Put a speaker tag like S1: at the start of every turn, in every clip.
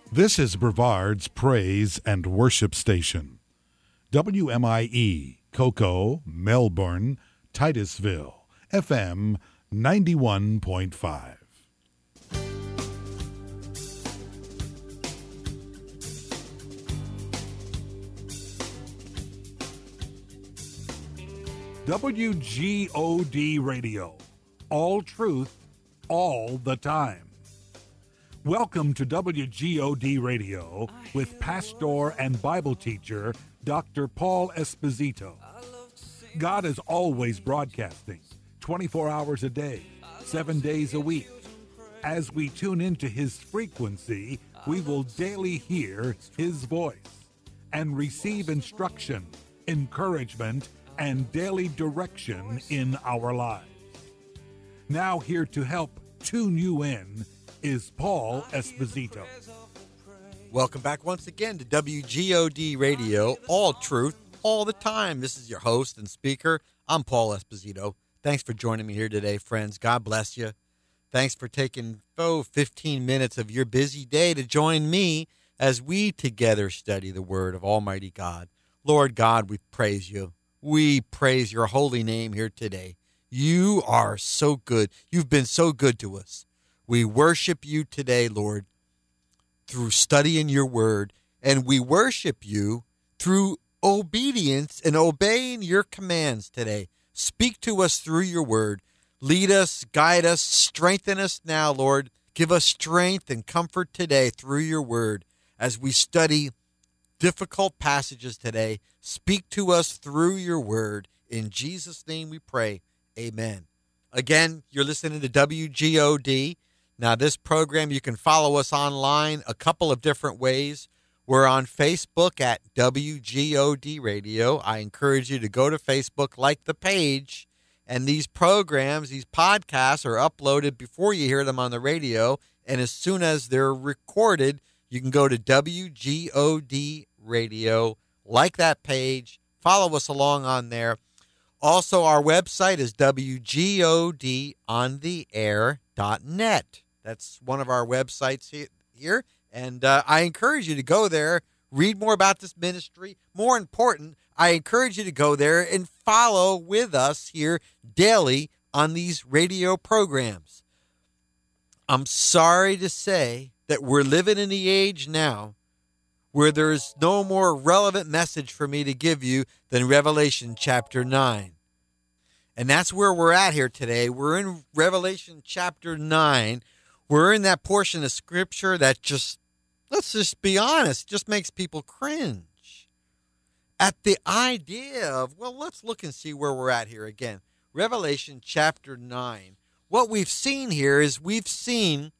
S1: This is Brevard's Praise and Worship Station. WMIE, Cocoa, Melbourne, Titusville, FM 91.5. WGOD Radio. All truth, all the time. Welcome to WGOD Radio with pastor and Bible teacher Dr. Paul Esposito. God is always broadcasting 24 hours a day, 7 days a week. As we tune into his frequency, we will daily hear his voice and receive instruction, encouragement, and daily direction in our lives. Now here to help tune you in is Paul Esposito.
S2: Welcome back once again to WGOD Radio, all truth, all the time. This is your host and speaker. I'm Paul Esposito. Thanks for joining me here today, friends. God bless you. Thanks for taking 15 minutes of your busy day to join me as we together study the Word of Almighty God. Lord God, we praise you. We praise your holy name here today. You are so good. You've been so good to us. We worship you today, Lord, through studying your word, and we worship you through obedience and obeying your commands today. Speak to us through your word. Lead us, guide us, strengthen us now, Lord. Give us strength and comfort today through your word as we study difficult passages today. Speak to us through your word. In Jesus' name we pray. Amen. Again, you're listening to WGOD. Now, this program, you can follow us online a couple of different ways. We're on Facebook at WGOD Radio. I encourage you to go to Facebook, like the page, and these programs, these podcasts are uploaded before you hear them on the radio, and as soon as they're recorded, you can go to WGOD Radio, like that page, follow us along on there. Also, our website is WGODontheair.net. That's one of our websites here, and I encourage you to go there, read more about this ministry. More important, I encourage you to go there and follow with us here daily on these radio programs. I'm sorry to say that we're living in the age now where there's no more relevant message for me to give you than Revelation chapter 9. And that's where we're at here today. We're in Revelation chapter 9. We're in that portion of Scripture that just, let's just be honest, just makes people cringe at the idea of, well, let's look and see where we're at here again. Revelation chapter 9. What we've seen here is we're seeing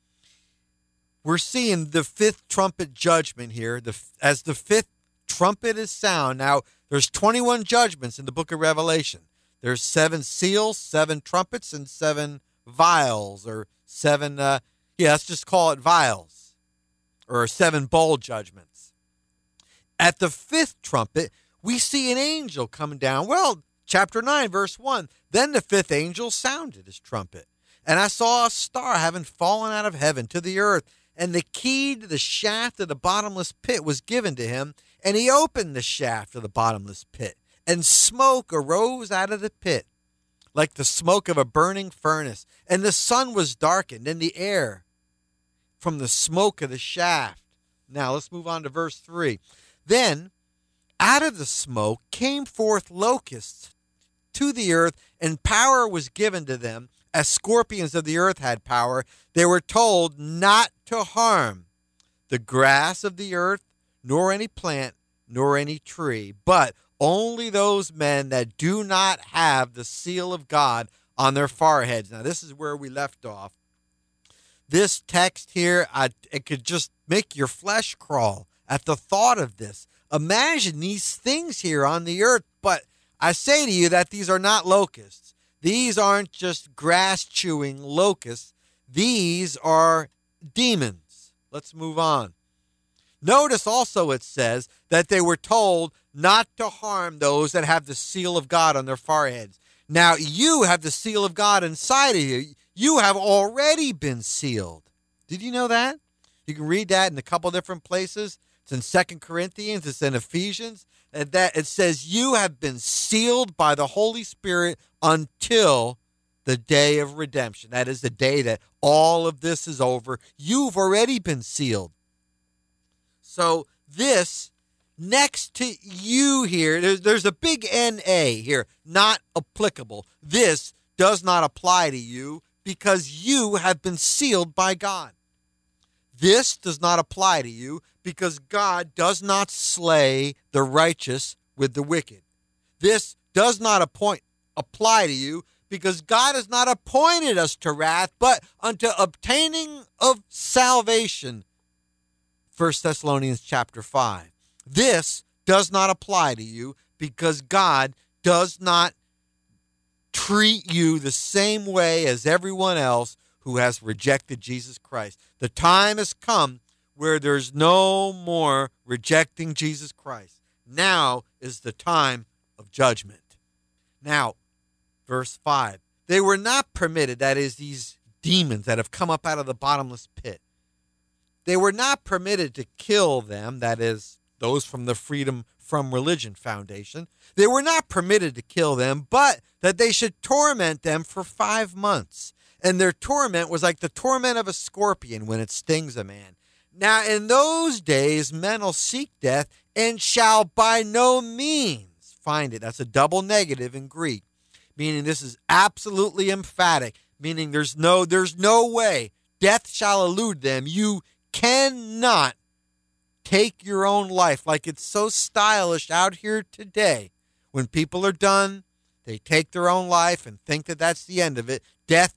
S2: the fifth trumpet judgment here, as the fifth trumpet is sound. Now, there's 21 judgments in the book of Revelation. There's 7 seals, 7 trumpets, and 7 vials, or 7, let's just call it vials, or 7 bowl judgments. At the fifth trumpet, we see an angel coming down. Well, chapter 9, verse 1, then the fifth angel sounded his trumpet, and I saw a star having fallen out of heaven to the earth, and the key to the shaft of the bottomless pit was given to him, and he opened the shaft of the bottomless pit, and smoke arose out of the pit, like the smoke of a burning furnace, and the sun was darkened, and the air from the smoke of the shaft. Now, let's move on to verse 3. Then, out of the smoke came forth locusts to the earth, and power was given to them, as scorpions of the earth had power. They were told not to harm the grass of the earth, nor any plant, nor any tree, but only those men that do not have the seal of God on their foreheads. Now, this is where we left off. This text here, it could just make your flesh crawl at the thought of this. Imagine these things here on the earth, but I say to you that these are not locusts. These aren't just grass-chewing locusts. These are demons. Let's move on. Notice also it says that they were told not to harm those that have the seal of God on their foreheads. Now, you have the seal of God inside of you. You have already been sealed. Did you know that? You can read that in a couple different places. It's in 2 Corinthians. It's in Ephesians. And that it says, you have been sealed by the Holy Spirit until the day of redemption. That is the day that all of this is over. You've already been sealed. So this, next to you here, there's a big N-A here, not applicable. This does not apply to you because you have been sealed by God. This does not apply to you because God does not slay the righteous with the wicked. This does not apply to you because God has not appointed us to wrath, but unto obtaining of salvation. 1 Thessalonians chapter 5. This does not apply to you because God does not treat you the same way as everyone else who has rejected Jesus Christ. The time has come where there's no more rejecting Jesus Christ. Now is the time of judgment. Now, verse 5. They were not permitted, that is, these demons that have come up out of the bottomless pit. They were not permitted to kill them, that is, those from the Freedom from Religion Foundation. They were not permitted to kill them, but that they should torment them for 5 months. And their torment was like the torment of a scorpion when it stings a man. Now, in those days, men will seek death and shall by no means find it. That's a double negative in Greek, meaning this is absolutely emphatic, meaning there's no way death shall elude them. You cannot take your own life, like it's so stylish out here today. When people are done, they take their own life and think that that's the end of it. Death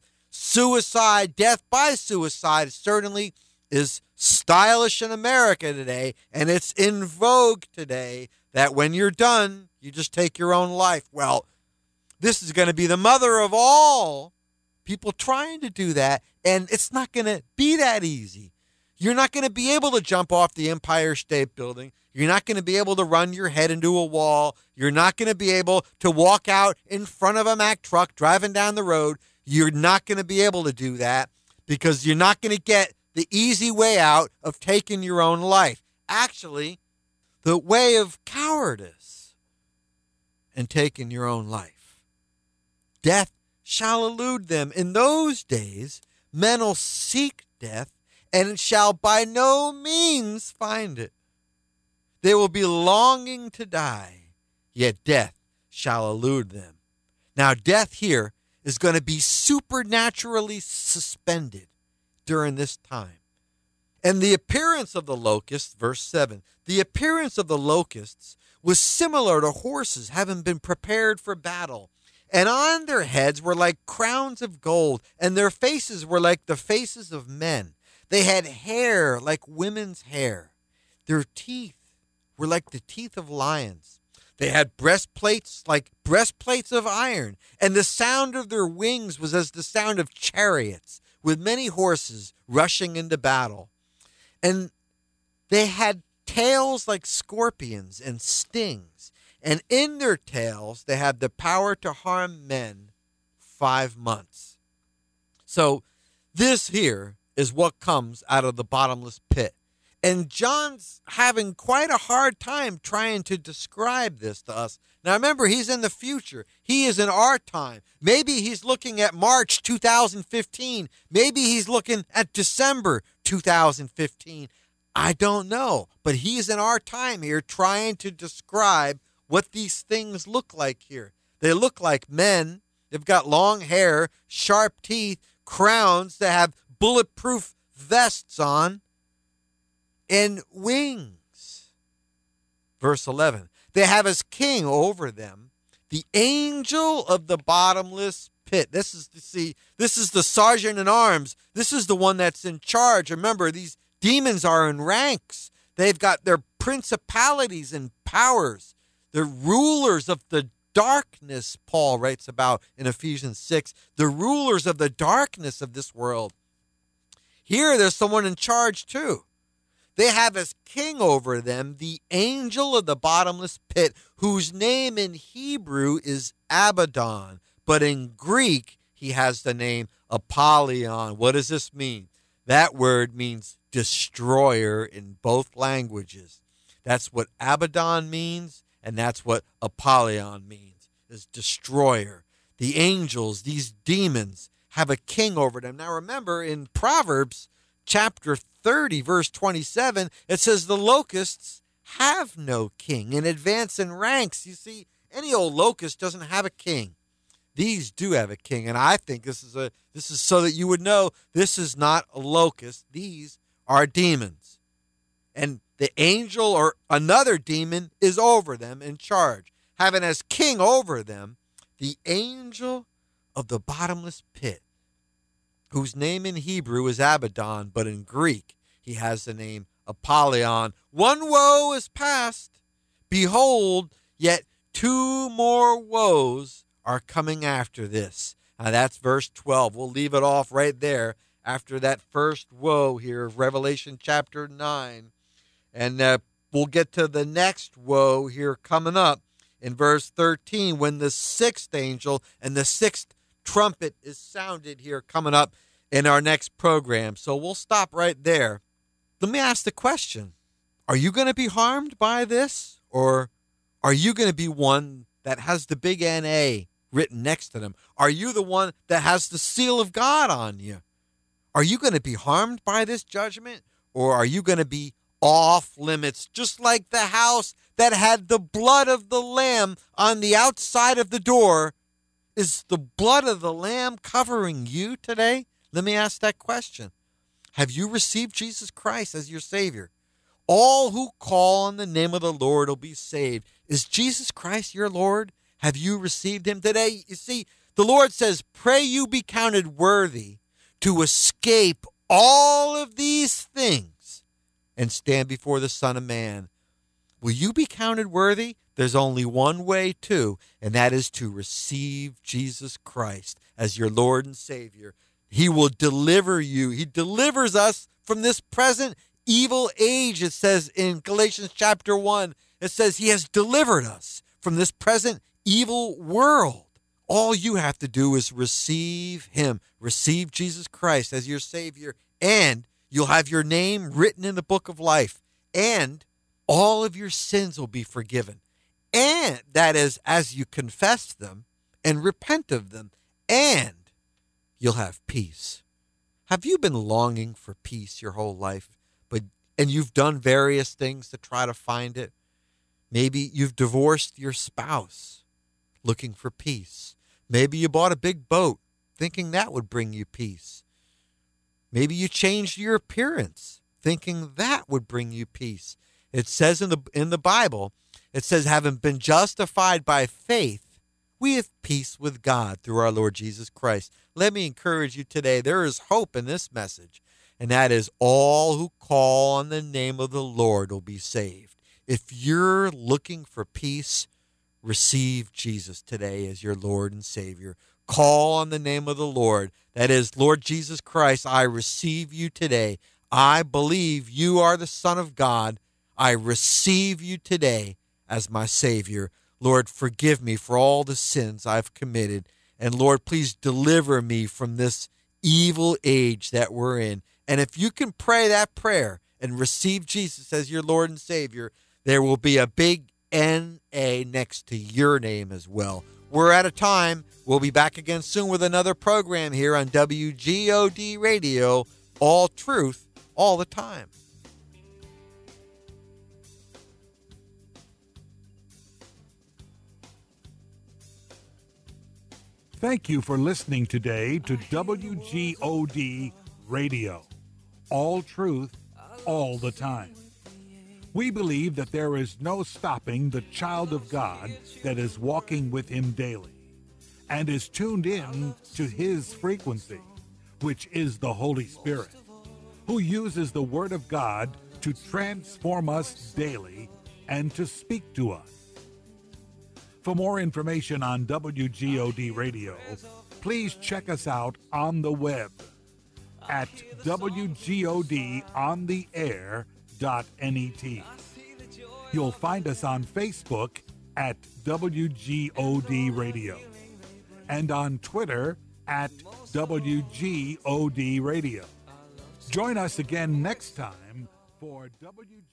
S2: by suicide certainly is stylish in America today, and it's in vogue today that when you're done, you just take your own life. Well, this is going to be the mother of all people trying to do that, and it's not going to be that easy. You're not going to be able to jump off the Empire State Building. You're not going to be able to run your head into a wall. You're not going to be able to walk out in front of a Mack truck driving down the road. You're not going to be able to do that because you're not going to get the easy way out of taking your own life. Actually, the way of cowardice and taking your own life. Death shall elude them. In those days, men will seek death and shall by no means find it. They will be longing to die, yet death shall elude them. Now, death here is going to be supernaturally suspended during this time. And the appearance of the locusts, verse 7, the appearance of the locusts was similar to horses having been prepared for battle. And on their heads were like crowns of gold, and their faces were like the faces of men. They had hair like women's hair. Their teeth were like the teeth of lions. They had breastplates like breastplates of iron, and the sound of their wings was as the sound of chariots, with many horses rushing into battle. And they had tails like scorpions and stings, and in their tails they had the power to harm men 5 months. So this here is what comes out of the bottomless pit. And John's having quite a hard time trying to describe this to us. Now remember, he's in the future. He is in our time. Maybe he's looking at March 2015. Maybe he's looking at December 2015. I don't know. But he's in our time here trying to describe what these things look like here. They look like men. They've got long hair, sharp teeth, crowns. They have bulletproof vests on, and wings. Verse 11, they have as king over them the angel of the bottomless pit. This is the sergeant in arms. This is the one that's in charge. Remember, these demons are in ranks. They've got their principalities and powers. They're rulers of the darkness, Paul writes about in Ephesians 6. The rulers of the darkness of this world. Here, there's someone in charge too. They have as king over them the angel of the bottomless pit, whose name in Hebrew is Abaddon, but in Greek he has the name Apollyon. What does this mean? That word means destroyer in both languages. That's what Abaddon means, and that's what Apollyon means, is destroyer. The angels, these demons, have a king over them. Now remember, in Proverbs chapter 30, verse 27, it says the locusts have no king and advance in ranks. You see, any old locust doesn't have a king. These do have a king, and I think this is so that you would know this is not a locust. These are demons. And the angel or another demon is over them in charge, having as king over them the angel of the bottomless pit, whose name in Hebrew is Abaddon, but in Greek he has the name Apollyon. One woe is past. Behold, yet two more woes are coming after this. Now that's verse 12. We'll leave it off right there after that first woe here of Revelation chapter 9. And we'll get to the next woe here coming up in verse 13 when the sixth angel and the sixth trumpet is sounded here coming up in our next program. So we'll stop right there. Let me ask the question. Are you going to be harmed by this? Or are you going to be one that has the big N-A written next to them? Are you the one that has the seal of God on you? Are you going to be harmed by this judgment? Or are you going to be off limits, just like the house that had the blood of the Lamb on the outside of the door? Is the blood of the Lamb covering you today? Let me ask that question. Have you received Jesus Christ as your Savior? All who call on the name of the Lord will be saved. Is Jesus Christ your Lord? Have you received him today? You see, the Lord says, pray you be counted worthy to escape all of these things and stand before the Son of Man. Will you be counted worthy? There's only one way to, and that is to receive Jesus Christ as your Lord and Savior. He will deliver you. He delivers us from this present evil age. It says in Galatians chapter 1, it says he has delivered us from this present evil world. All you have to do is receive him. Receive Jesus Christ as your Savior, and you'll have your name written in the book of life, and all of your sins will be forgiven. And that is as you confess them and repent of them, and you'll have peace. Have you been longing for peace your whole life, and you've done various things to try to find it? Maybe you've divorced your spouse looking for peace. Maybe you bought a big boat thinking that would bring you peace. Maybe you changed your appearance thinking that would bring you peace. It says in the Bible, it says, having been justified by faith, we have peace with God through our Lord Jesus Christ. Let me encourage you today. There is hope in this message, and that is all who call on the name of the Lord will be saved. If you're looking for peace, receive Jesus today as your Lord and Savior. Call on the name of the Lord. That is, Lord Jesus Christ, I receive you today. I believe you are the Son of God. I receive you today as my Savior. Lord, forgive me for all the sins I've committed. And Lord, please deliver me from this evil age that we're in. And if you can pray that prayer and receive Jesus as your Lord and Savior, there will be a big N-A next to your name as well. We're out of time. We'll be back again soon with another program here on WGOD Radio. All truth, all the time.
S1: Thank you for listening today to WGOD Radio. All truth, all the time. We believe that there is no stopping the child of God that is walking with him daily and is tuned in to his frequency, which is the Holy Spirit, who uses the Word of God to transform us daily and to speak to us. For more information on WGOD Radio, please check us out on the web at WGODontheair.net. You'll find us on Facebook at WGOD Radio and on Twitter at WGOD Radio. Join us again next time for WG.